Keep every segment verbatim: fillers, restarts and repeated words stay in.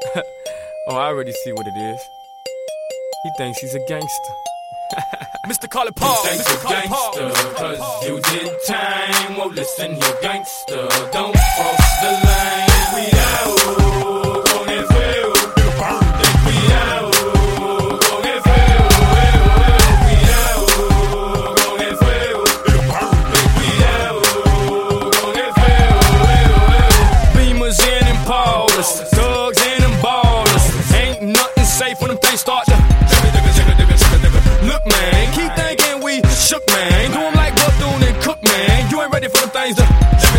Oh, I already see what it is. He thinks he's a gangster. Mister Call it Paul. You think Mister you're gangster, cause you did time. Well, listen, you're gangster. Don't cross the line. We out, con el feo. Think we out, con el feo. We out, con el feo. Think we out, con el feo. Beamers and Impalas, thugs and them ballers. Ain't nothing safe when them things start to. Look, man, keep thinking we shook, man. Do 'em like Bethune and Cook, man. You ain't ready for them things to.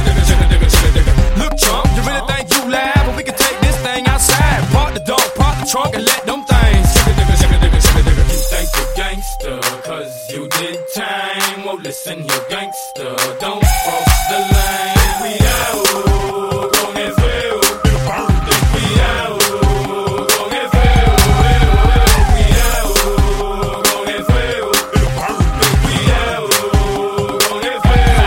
Look, Trump, you really think you laugh? But we can take this thing outside. Park the dog, park the trunk, and let them things. You think you're gangster, cause you did time. Well, listen, you're gangster. Don't cross the line. We out, con el feo. Think we out, con el feo. We out, con el feo. Think we out, con el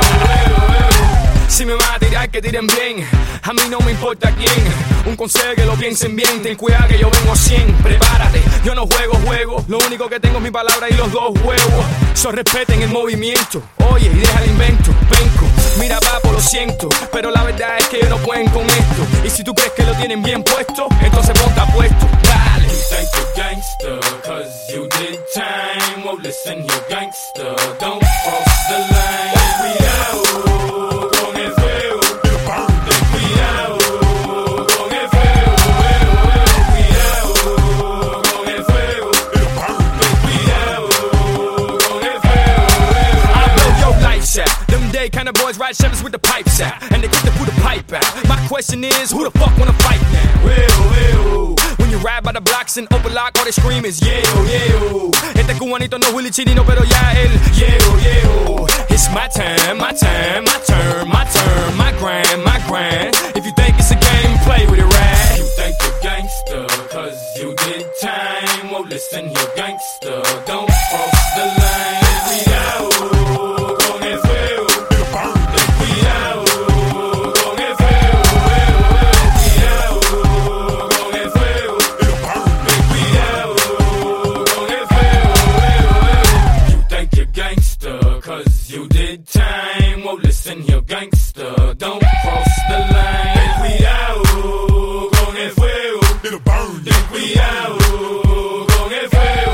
feo. Si me van a tirar, que tiren bien. A mí no me importa quién. Un consejo que lo piensen bien. Ten cuidado que yo vengo cien. Prepárate, yo no juego, juego. Lo único que tengo es mi palabra y los dos huevos. So respeten el movimiento. Oye, y deja el invento. Venco, mira papo, lo siento. Pero la verdad es que ellos no pueden con esto. Y si tú crees que lo tienen bien puesto, entonces ponte apuesto. Dale. You think you're gangster, cause you did time. Well, listen, you're gangster. Don't cross the line. We out, con el feo. Think we out, con el feo. We out, con el feo. Think we out, con el feo. I blow your lights out. Them day kind of boys ride Chevys with the pipes out. And they quick to put the pipe out. My question is, who the fuck wanna fight now? Well, well. When you ride by the blocks and open lock, all they scream is yeah, yeah. Este cubanito no Willy Chirino, pero ya él yeah, yeah. It's my time, my time, my turn, my turn, my grind, my grind. If you think it's a game, play with it, right? You think you're gangster, cause you did time. Well, listen, you're gangster. Don't cross the line. We out, con el feo. Think we out, con el feo. We out, con el feo. Think we out, con el feo. You think you're gangster, cause you did time. Well, listen, you're gangster. Don't cross the line. We out, con el feo. It'll burn. Think we out, con el feo.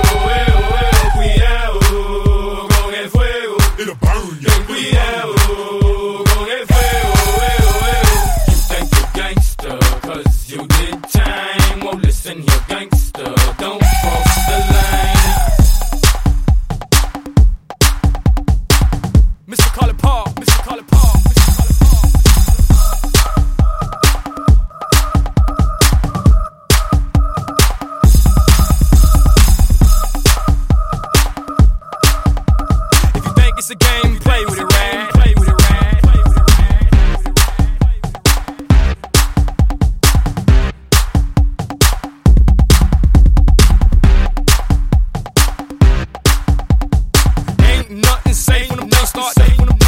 We out, con el feo. It'll burn. Think we out, con el feo. You think you're gangster, cause you did time. Well, listen, you're gangster. Don't cross the line. Mister Call it Paul, Mister Call it Paul, Mister Call it Paul. If you think it's a game, play with it, right? Play with it, right? Play with it, right? Ain't nothing safe when them things start.